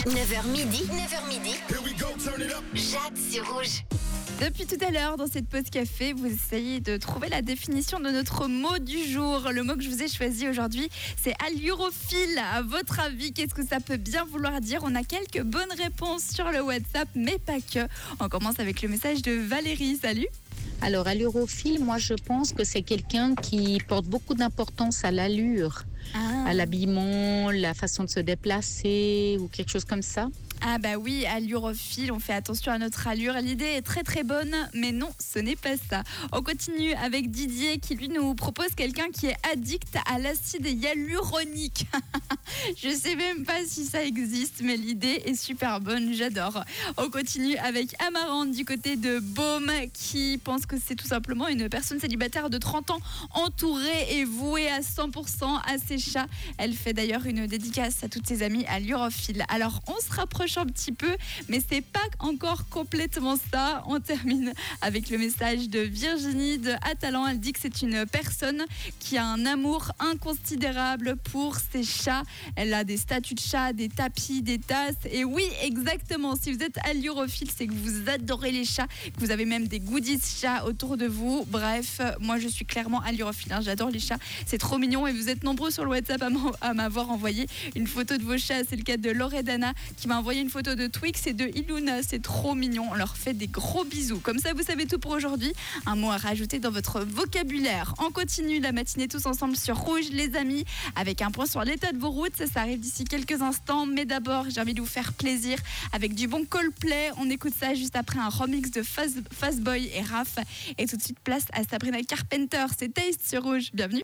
9h midi, Jade sur Rouge. Depuis tout à l'heure, dans cette pause café, vous essayez de trouver la définition de notre mot du jour. Le mot que je vous ai choisi aujourd'hui, c'est allurophile. À votre avis, qu'est-ce que ça peut bien vouloir dire ? On a quelques bonnes réponses sur le WhatsApp, mais pas que. On commence avec le message de Valérie. Salut. Alors, allurophile, moi je pense que c'est quelqu'un qui porte beaucoup d'importance à l'allure, à l'habillement, la façon de se déplacer ou quelque chose comme ça. Ah bah oui, allurophile, on fait attention à notre allure. L'idée est très très bonne, mais non, ce n'est pas ça. On continue avec Didier qui lui nous propose quelqu'un qui est addict à l'acide hyaluronique. Je sais même pas si ça existe, mais l'idée est super bonne, j'adore. On continue avec Amarante du côté de Baume qui pense que c'est tout simplement une personne célibataire de 30 ans entourée et vouée à 100% à ses chats. Elle fait d'ailleurs une dédicace à toutes ses amies allurophiles. Alors on se rapproche un petit peu, mais c'est pas encore complètement ça. On termine avec le message de Virginie de Atalan. Elle dit que c'est une personne qui a un amour inconsidérable pour ses chats. Elle a des statues de chats, des tapis, des tasses. Et oui, exactement, si vous êtes allurophile, c'est que vous adorez les chats, que vous avez même des goodies chats autour de vous. Bref, moi je suis clairement allurophile, j'adore les chats, c'est trop mignon. Et vous êtes nombreux sur le WhatsApp à m'avoir envoyé une photo de vos chats. C'est le cas de Loredana qui m'a envoyé une photo de Twix et de Iluna. C'est trop mignon, on leur fait des gros bisous. Comme ça, vous savez tout pour aujourd'hui. Un mot à rajouter dans votre vocabulaire. On continue la matinée tous ensemble sur Rouge, les amis, avec un point sur l'état de vos routes. Ça arrive d'ici quelques instants, mais d'abord, j'ai envie de vous faire plaisir avec du bon Coldplay. On écoute ça juste après un remix de Fastboy et Raph. Et tout de suite, place à Sabrina Carpenter. C'est Taste sur Rouge. Bienvenue.